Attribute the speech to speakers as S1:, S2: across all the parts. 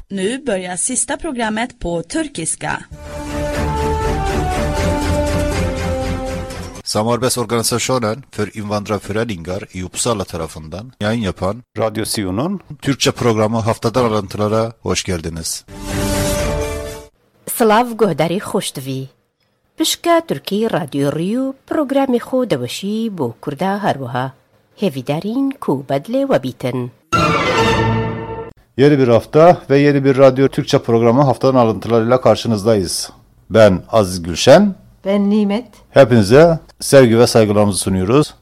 S1: Nu börjar sista programmet på turkiska.
S2: Samarbetorganisationen för invandrarföreningar i Uppsala tarafından yayın yapan Radyo Sion'un Türkçe programı Haftadan Alıntılara hoş geldiniz.
S3: Slav guhdari khoshtavi. Pişka Türkiye Radyo Riyo programı xo dawşi bu Kurda harwaha. Hevidarin ku bedle ve bitin.
S2: Yeni bir hafta ve yeni bir Radyo Türkçe programı Haftadan Alıntılarıyla karşınızdayız. Ben Aziz Gülşen.
S4: Ben Nimet.
S2: Hepinize sevgi ve saygılarımızı sunuyoruz.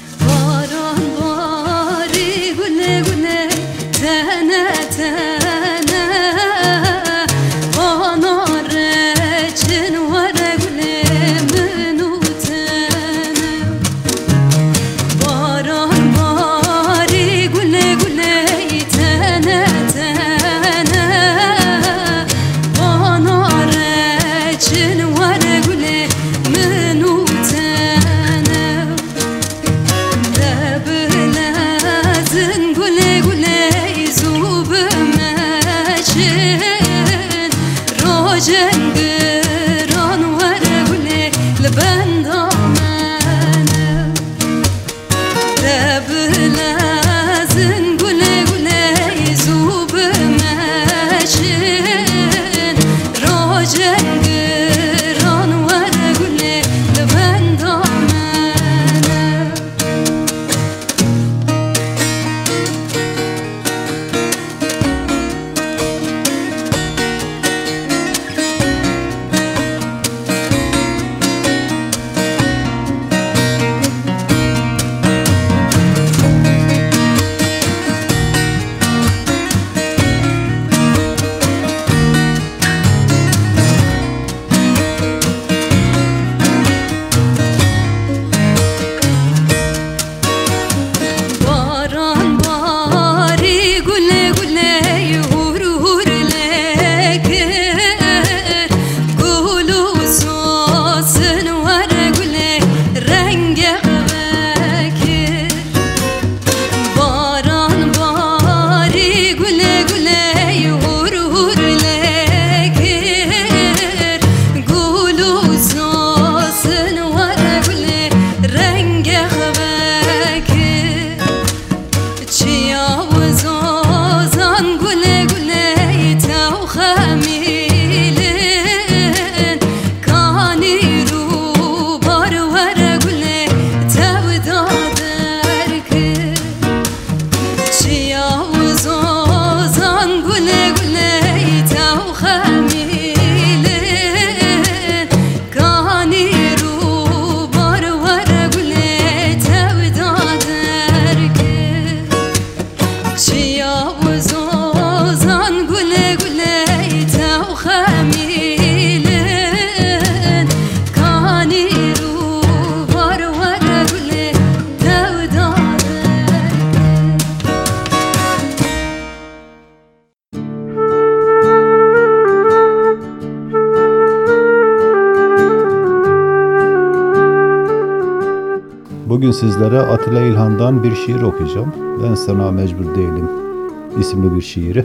S2: Bugün sizlere Atilla İlhan'dan bir şiir okuyacağım. Ben sana mecbur değilim isimli bir şiiri.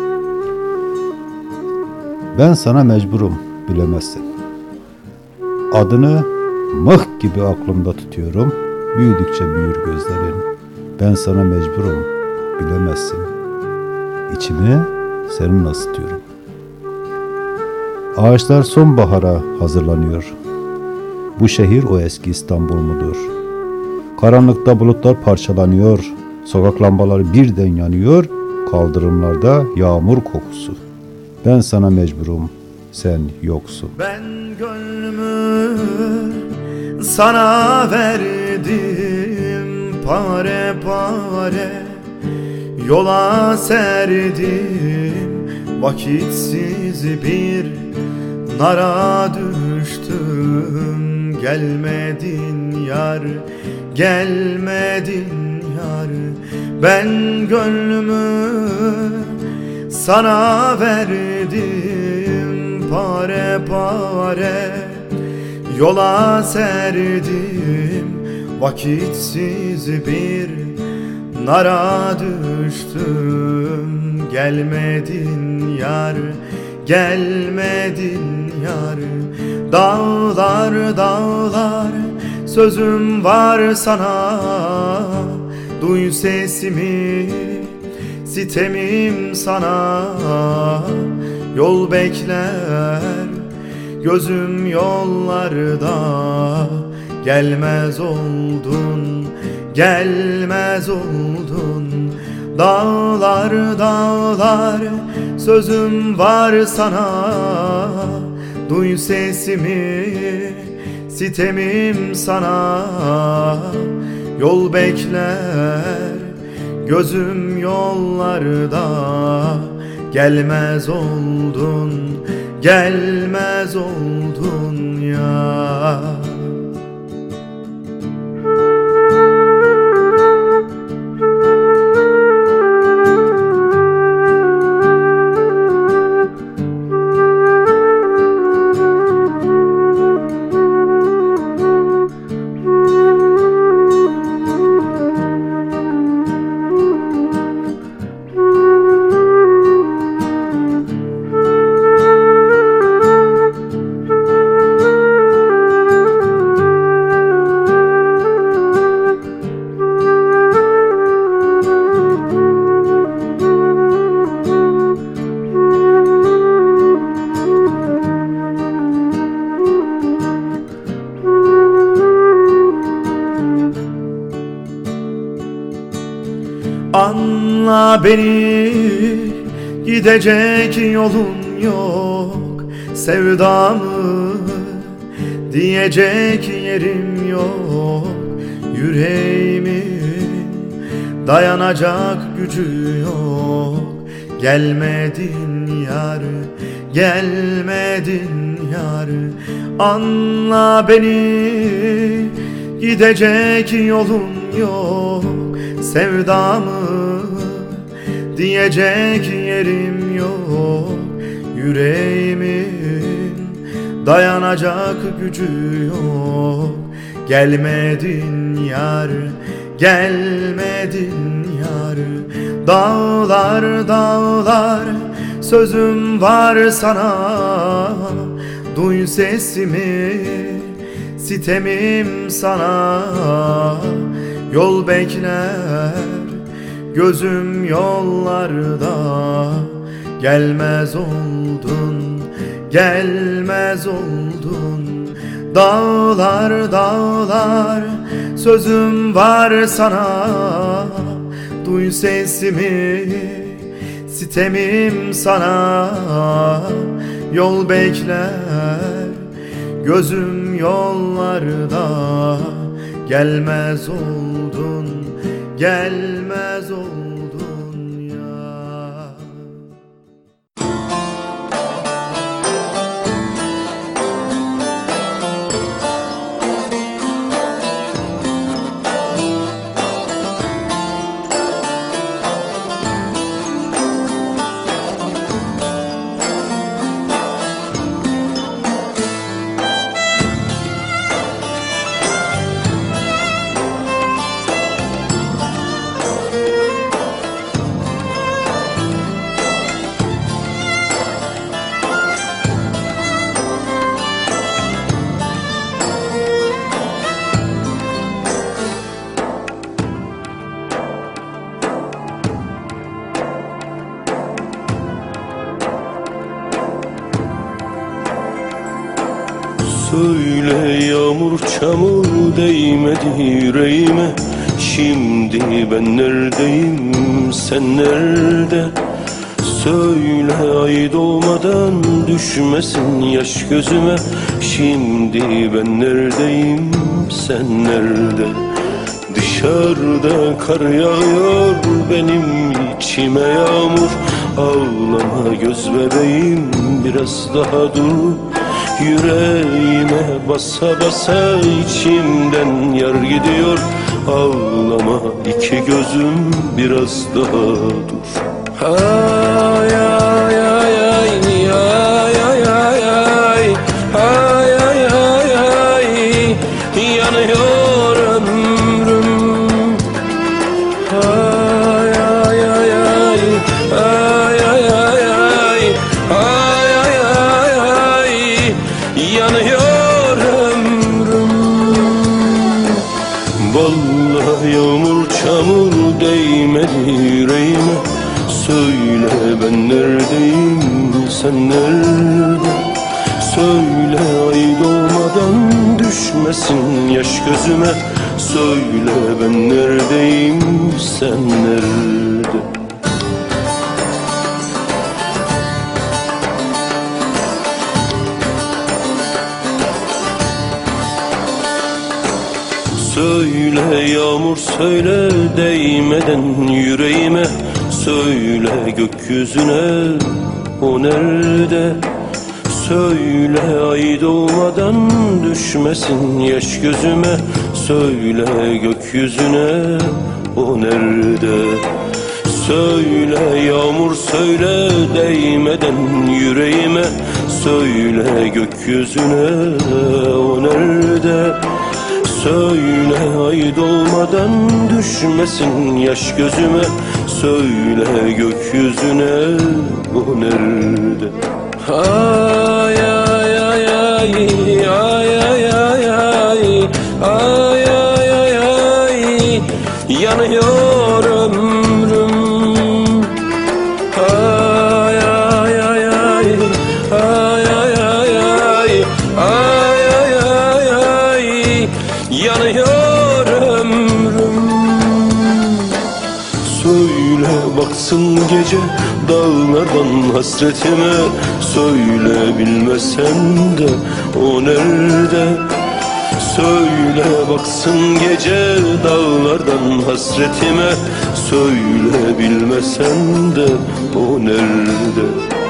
S2: Ben sana mecburum bilemezsin. Adını mıh gibi aklımda tutuyorum. Büyüdükçe büyür gözlerin. Ben sana mecburum bilemezsin. İçimi seninle ısıtıyorum. Ağaçlar sonbahara hazırlanıyor. Bu şehir o eski İstanbul mudur? Karanlıkta bulutlar parçalanıyor, sokak lambaları birden yanıyor, kaldırımlarda yağmur kokusu. Ben sana mecburum, sen yoksun.
S5: Ben gönlümü sana verdim, pare pare yola serdim. Vakitsiz bir nara düştüm, gelmedin yar, gelmedin yar. Ben gönlümü sana verdim, pare pare yola serdim. Vakitsiz bir nara düştüm. Gelmedin yar, gelmedin yar. Dağlar dağlar sözüm var sana. Duy sesimi, sitemim sana. Yol bekler gözüm yollarda. Gelmez oldun, gelmez oldun. Dağlar dağlar sözüm var sana. Duy sesimi, sitemim sana. Yol bekler gözüm yollarda. Gelmez oldun, gelmez oldun ya. Anla beni, gidecek yolun yok. Sevdamı diyecek yerim yok. Yüreğimin dayanacak gücü yok. Gelmedin yar, gelmedin yar. Anla beni, gidecek yolun yok. Sevdamı diyecek yerim yok. Yüreğimin dayanacak gücü yok. Gelmedin yar, gelmedin yar. Dağlar dağlar sözüm var sana. Duy sesimi, sitemim sana. Yol bekler gözüm yollarda. Gelmez oldun, gelmez oldun. Dağlar dağlar sözüm var sana. Duy sesimi, sitemim sana. Yol bekler gözüm yollarda. Gelmez oldun, gelmez oldun ya.
S4: Söyle yağmur çamur değmedi yüreğime. Şimdi ben neredeyim, sen nerede? Söyle ay doğmadan düşmesin yaş gözüme. Şimdi ben neredeyim, sen nerede? Dışarıda kar yağıyor, benim içime yağmur. Ağlama göz bebeğim, biraz daha dur. Yüreğime basa basa içimden yar gidiyor. Ağlama iki gözüm, biraz daha dur. Ay ay ay ay ay ay ay ay ay ay ay ay yanıyor ömrüm. Ay yağmur değmedi yüreğime. Söyle ben neredeyim, sen nerede? Söyle ay doğmadan düşmesin yaş gözüme. Söyle ben neredeyim, sen nerede? Söyle yağmur söyle değmeden yüreğime. Söyle gökyüzüne, o nerede? Söyle ay doğmadan düşmesin yaş gözüme. Söyle gökyüzüne, o nerede? Söyle yağmur söyle değmeden yüreğime. Söyle gökyüzüne, o nerede? Söyle ay doğmadan düşmesin yaş gözüme. Söyle gökyüzüne, o nerede? Ay ay ay ay ay ay ay ay ay ay ay ay yanıyor ömrüm. Ay ay ay ay ay ay ay ay ay ay ay yanıyor ömrüm. Söyle baksın gece dağlardan hasretime. Söyle bilmesen de o nerede? Söyle baksın gece dağlardan hasretime. Söyle bilmesen de o nerede?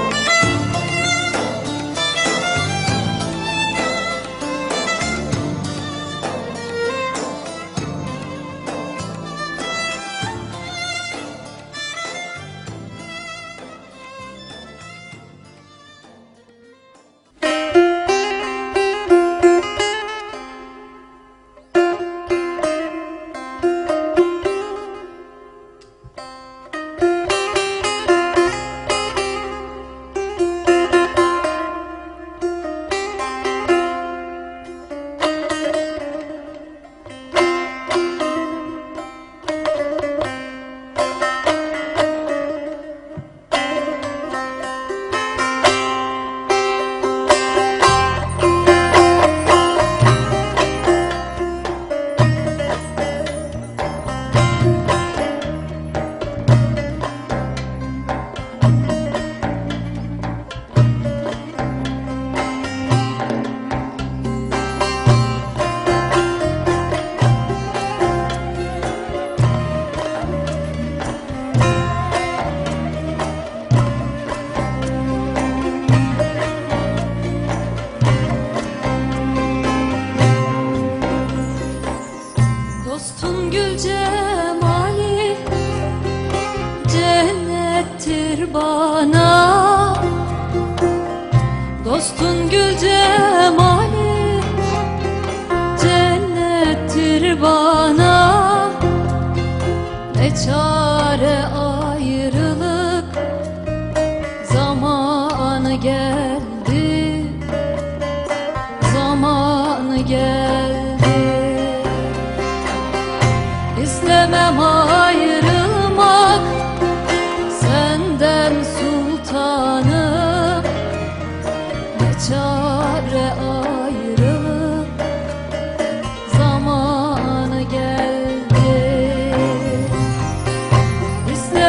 S6: Dostun gül cemali cennettir bana. Ne çare ayrılık zamanı geldi, zamanı geldi. İstemem ayrılmak senden sultanım. Ne çare ayrılık zamanı geldi. İstemem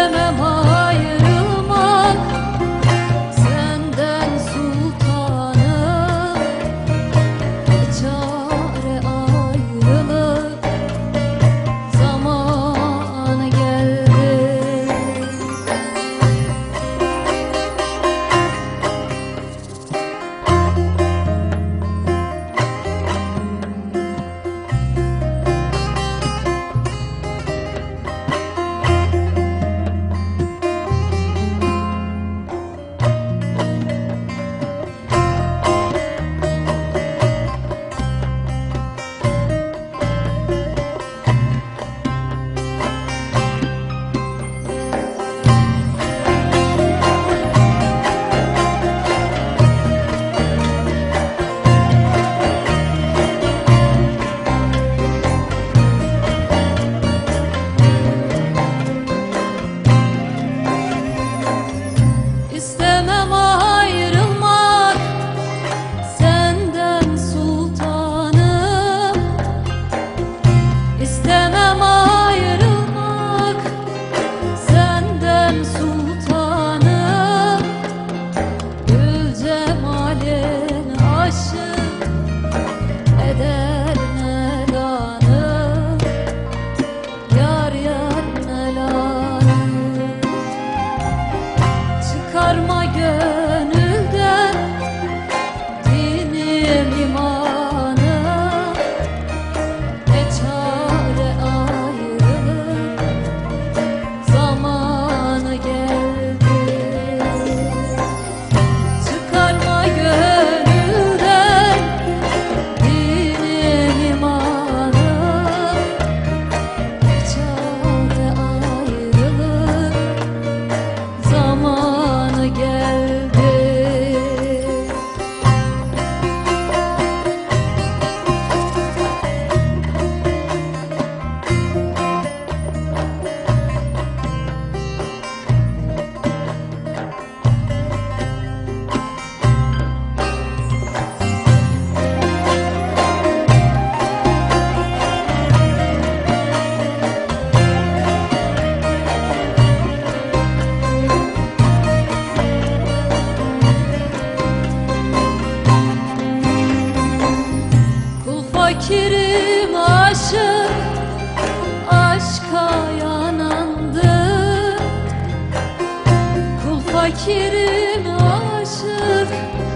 S6: fakirim aşık,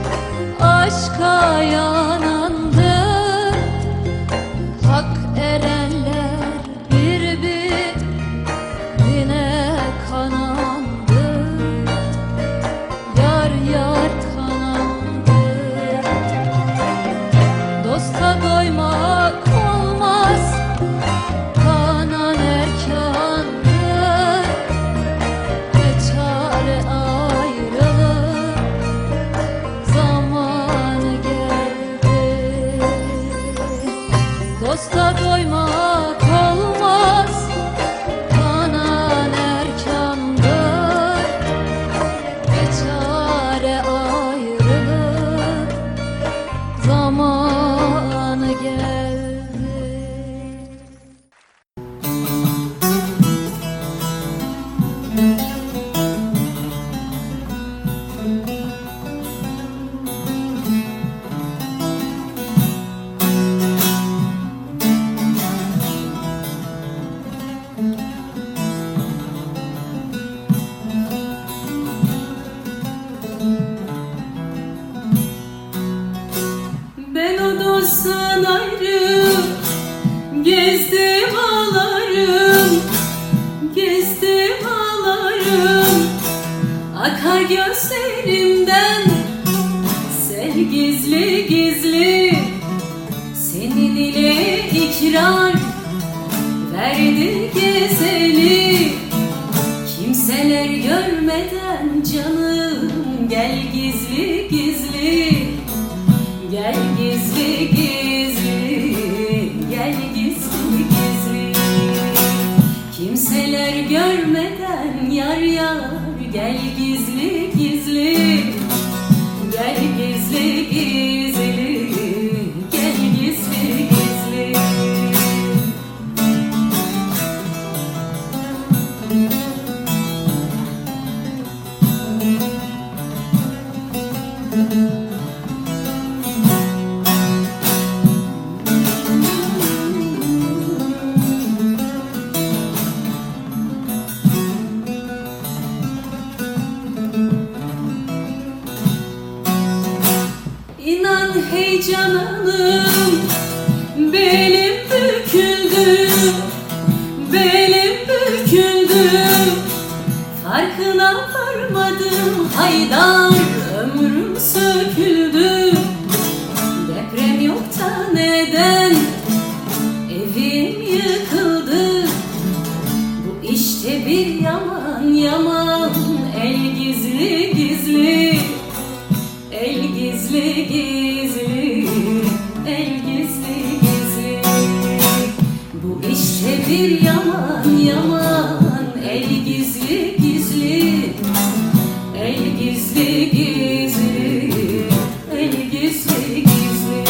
S6: aşka yanandır. Hak erenler birbirine kanandır. Yar yar kanandır. Dosta doymak olmaz, kanan erkandır. Ne çare ayrılık, zamanı geldi. Dosta doymak olmaz, kanan erkandır. Ne çare ayrılık, zamanı geldi.
S7: Ben o dosttan ayrı gezdim ağlarım, gezdim ağlarım. Akar gözlerimden sel gizli gizli. Senin ile ikrar verdi gezeli. Kimseler görmeden canım gel gizli gizli. Gel gizli gizli, gel gizli gizli. Kimseler görmeden yar yar gel gizli gizli. Gel gizli gizli, gel gizli gizli. İnan hey cananım, belim büküldü, belim büküldü. Farkına varmadım haydar, ömrüm söküldü. Deprem yok da neden evim yıkıldı? Bu işte bir yaman yaman, el gizli gizli. El gizli gizli, el gizli gizli. Bu işte bir yaman yaman, el gizli gizli. El gizli gizli, el gizli gizli.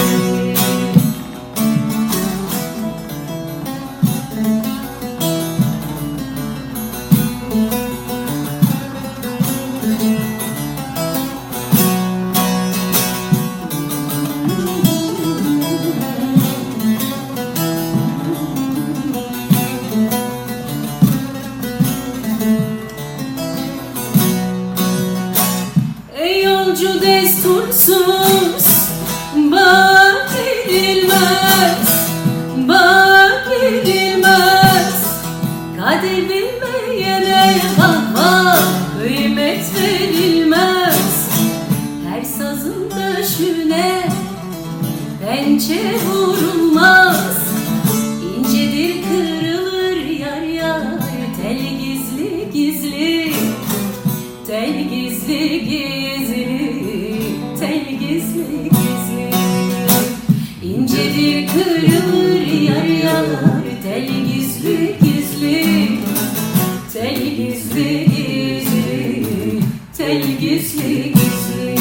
S7: Ey yolcu destursuz, bak edilmez, bak edilmez. Kadir bilmeyene vah kıymet verilmez. Her sazın döşüne pençe vurulmaz. İncedir kırılır yar yar, tel gizli gizli. Tel gizli gizli, tel gizli gizli. İncedir kırılır yar yar, tel gizli gizli. Tel gizli gizli, tel gizli gizli.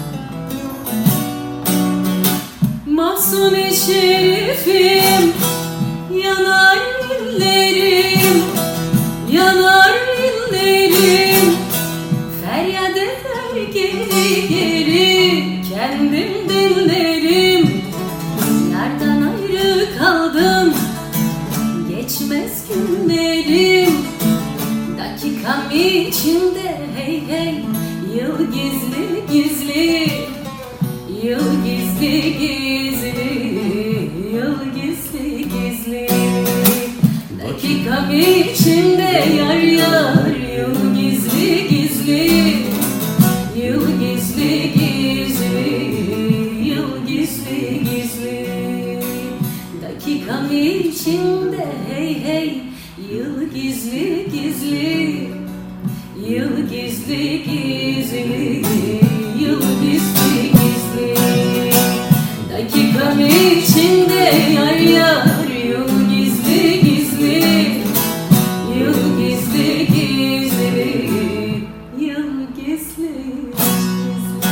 S7: Mahzun-i şerifim yanar ellerim, yanar ellerim. Feryat eder geri geri, kendim dinlerim. Yardan ayrı kaldım, geçmez günlerim. Dakikam içinde hey hey, yıl gizli gizli, yıl gizli gizli, yıl gizli gizli. Dakikam içinde yar yar, yıl gizli gizli, yıl gizli gizli, yıl gizli gizli. Dakikam içinde hey hey, yıl gizli gizli, yıl gizli gizli, yıl gizli gizli. Dakikam içinde yar yar, yıl gizli gizli, yıl gizli gizli, yıl gizli gizli.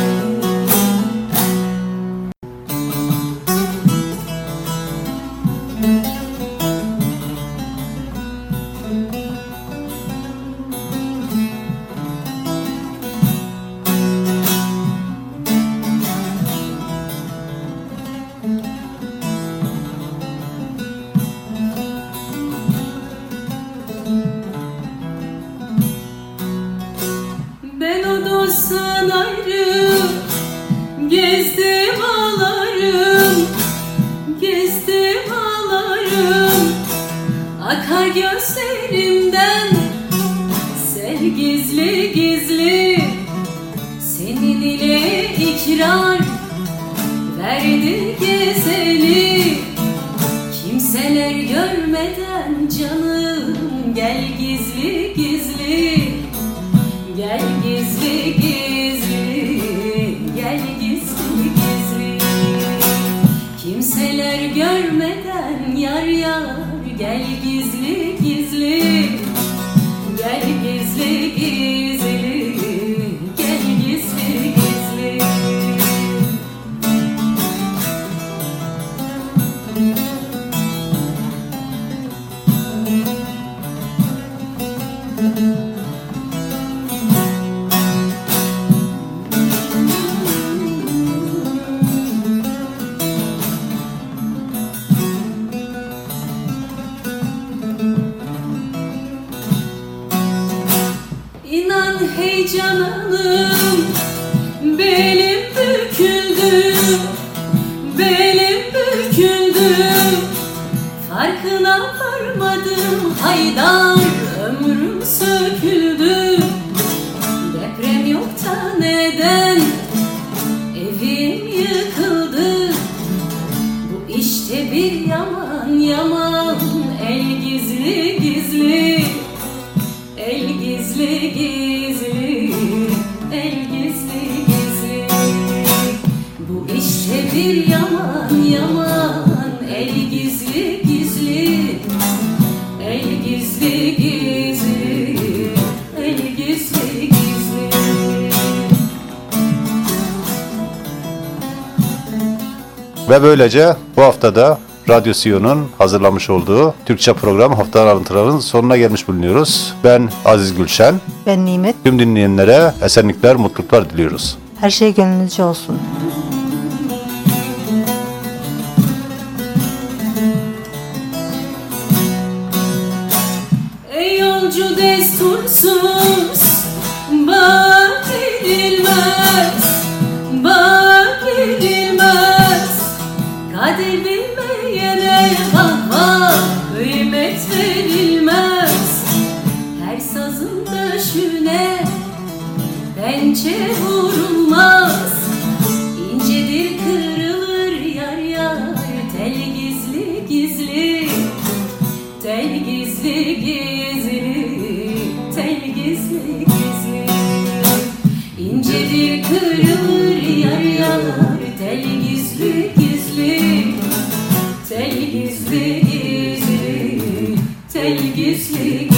S7: Ben o dosttan ayrı gezdim ağlarım, gezdim ağlarım. Akar gözlerimden sel gizli gizli. Senin ile ikrar verdi gezeli. Kimseler görmeden canım gel gizli gizli, gel gizli gizli, gel gizli gizli. Kimseler görmeden yar yar, gel gizli gizli, gel gizli gizli, gel gizli gizli. İnan hey cananım, belim büküldü, belim büküldü. Farkına varmadım haydar, ömrüm söküldü. Deprem yok da neden evim yıkıldı? Bu işte bir yaman yaman, el gizli gizli, el gizli gizli, el gizli gizli. Bu işte bir yaman yaman, el gizli gizli, el gizli gizli, el gizli gizli.
S2: Ve böylece bu haftada Radyo Siyon'un hazırlamış olduğu Türkçe program Haftanın Alıntıları'nın sonuna gelmiş bulunuyoruz. Ben Aziz Gülşen.
S8: Ben Nimet.
S2: Tüm dinleyenlere esenlikler, mutluluklar diliyoruz.
S8: Her şey gönlünüzce olsun.
S7: Ey yolcu destursuz, bak edilmez, bak edilmez. Kadir bilmeyene bak kıymet verilmez. Her sazın döşüne pençe vurulmaz. İncedir kırılır yar yar, tel gizli gizli, tel gizli gizli, tel gizli gizli. İncedir kırılır yar yar, tel gizli gizli, tel gizli gizli, tel gizli gizli.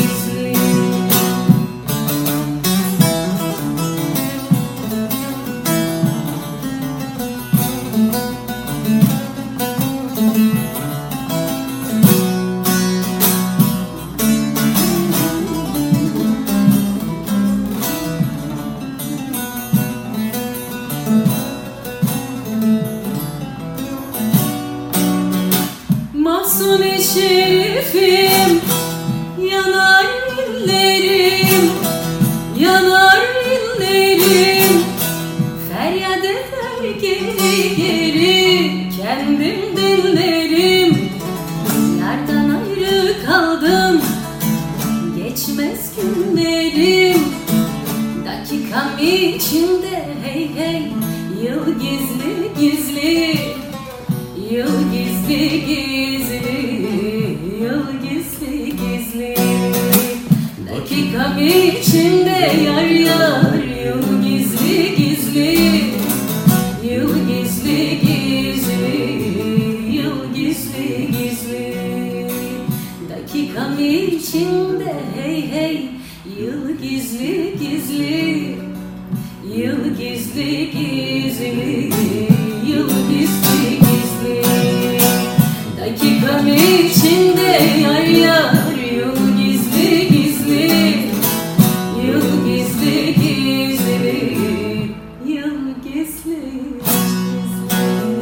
S7: Mahsuni şerifim, yanar ellerim, yanar ellerim. Feryat eder geri geri, kendim dinlerim. Yardan ayrı kaldım, geçmez günlerim. Dakikam içinde hey hey, yıl gizli gizli, yıl gizli gizli, yıl gizli gizli. Dakikam içinde yar yar, yıl gizli gizli, yıl gizli gizli, yıl gizli gizli. Dakikam içinde hey hey, yıl gizli gizli, yıl gizli gizli, yıl gizli gizli. Dakikam içinde yar yar, yıl gizli gizli, yıl gizli gizli, yıl gizli gizli.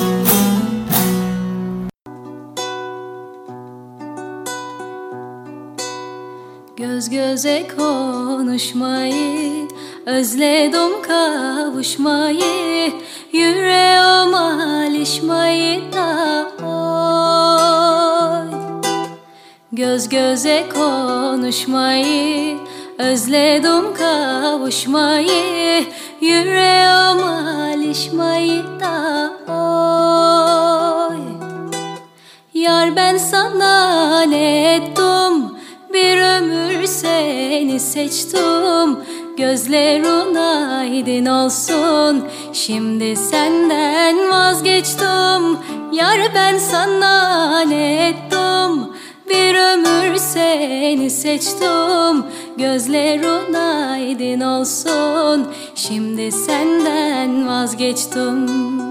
S7: Göz göze konuşmayı, özledim kavuşmayı, yüreğim alışmayı da oy. Göz göze konuşmayı, özledim kavuşmayı, yüreğim alışmayı da oy. Yar ben sana ne ettim, bir ömür seni seçtim. Gözlerin aydın olsun, şimdi senden vazgeçtim. Yar ben sana ne ettim, bir ömür seni seçtim. Gözlerin aydın olsun, şimdi senden vazgeçtim.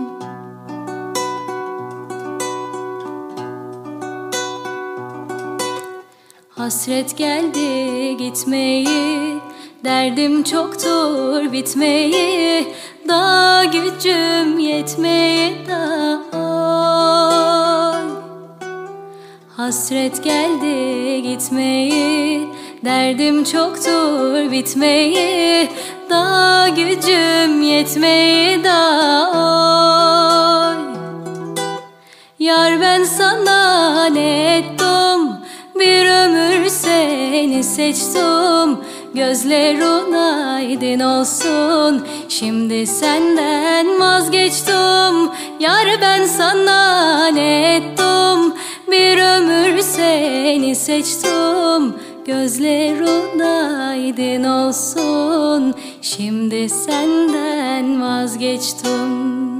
S7: Hasret geldi gitmeyi, derdim çoktur bitmeyi, daha gücüm yetmeyi da oy. Hasret geldi gitmeyi, derdim çoktur bitmeyi, daha gücüm yetmeyi da oy. Yar ben sana ne ettim, bir ömür seni seçtim. Gözlerin aydın olsun, şimdi senden vazgeçtim. Yar ben sana ne ettim, bir ömür seni seçtim. Gözlerin aydın olsun, şimdi senden vazgeçtim.